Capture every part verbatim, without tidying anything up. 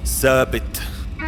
ثابت.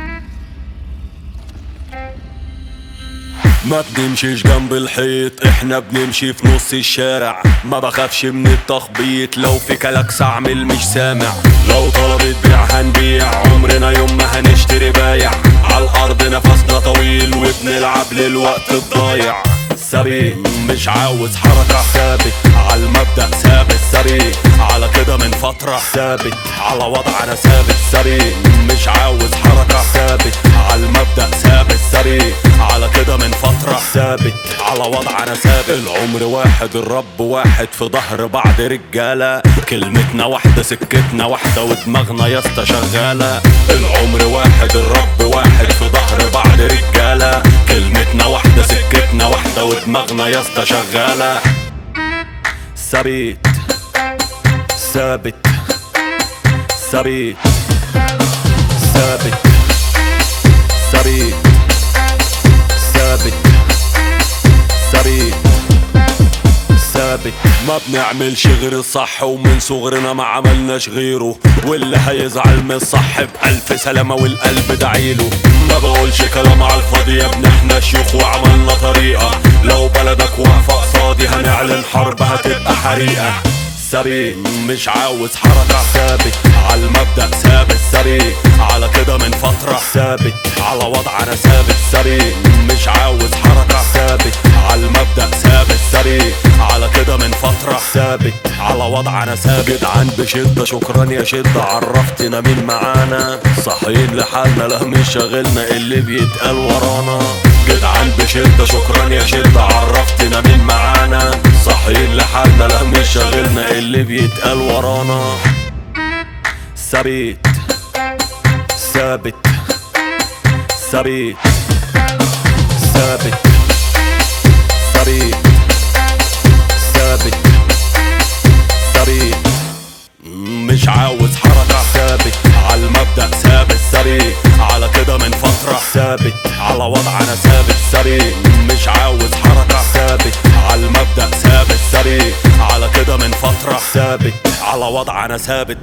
ما بنمشيش جنب الحيط، احنا بنمشي في نص الشارع. ما بخافش من التخبيط، لو في كلاكس اعمل مش سامع. لو طلبت بيع هنبيع، عمرنا يوم ما هنشتري بايع. عالارض نفسنا طويل وبنلعب للوقت الضايع. ثابت مش عاوز حركة، ثابت عالمبدأ، ثابت ثابت على كده من فترة، ثابت على وضعنا، ثابت ثابت مش عاوز حركة، ثابت عالمبدأ، ثابت ثابت على كده من فترة، ثابت على وضعنا، ثابت. العمر واحد، الرب واحد، في ظهر بعض رجالة. كلمتنا واحدة، سكتنا واحدة، ودماغنا ياسطا شغالة. العمر واحد، الرب واحد، في ظهر بعض رجالة. كلمتنا واحدة، سكتنا واحدة، ودماغنا ياسطا شغالة. ثابت ثابت ثابت ثابت ثابت ثابت ثابت ثابت. ما بنعملش غير الصح، ومن صغرنا ما عملناش غيره. واللي هيزعل من الصح بألف سلامة والقلب دعيله. ما بقولش كلام على الفاضي يا ابن، احنا شيوخ وعملنا طريقة. لو بلدك واقفة قصادي هنعلن حرب، هتبقى حريقة. ثابت مش عاوز حركة، ثابت عالمبدأ، ثابت ثابت على كده من فترة، ثابت على وضعنا، ثابت ثابت مش عاوز حركة، ثابت عالمبدأ، ثابت ثابت على كده من فترة، ثابت على وضعنا، ثابت. جدعان بشدة، شكرا يا شدة، عرفتنا مين معانا. صاحيين لحالنا، لا مش شاغلنا اللي بيتقال ورانا. جدعان بشدة، شكرا يا شدة، عرفتنا مين معانا. صاحيين لحالنا، لا مش شاغلنا اللي بيتقال ورانا. ثابت ثابت ثابت ثابت ثابت ثابت ثابت مش عاوز حركة، ثابت عالمبدأ، ثابت ثابت على كده من فترة، ثابت على وضعنا، ثابت ثابت مش عاوز حركة، ثابت عالمبدأ، ثابت ثابت على كده من فترة، ثابت على وضعنا، ثابت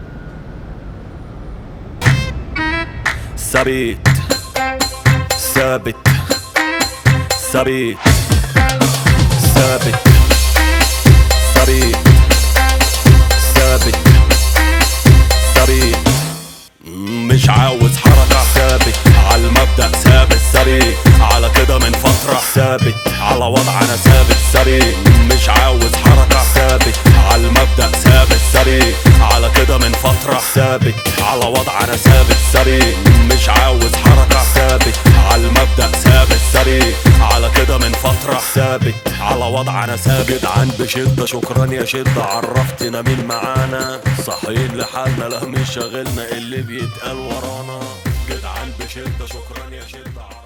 ثابت ثابت ثابت ثابت ثابت ثابت ثابت مش عاوز حركة، ثابت عالمبدأ، ثابت ثابت على كده من فترة، ثابت على وضعنا، ثابت ثابت مش عاوز حركة، ثابت عالمبدأ، ثابت ثابت على كده من فترة، ثابت على وضعنا، ثابت ثابت مش عاوز حركة، ثابت عالمبدأ، ثابت ثابت على كده من فترة، ثابت على وضعنا، ثابت. جدعان بشدة، شكرا يا شدة، عرفتنا مين معانا. صاحيين لحالنا، لا مش شاغلنا اللي بيتقال ورانا. جدعان بشدة، شكرا يا شدة.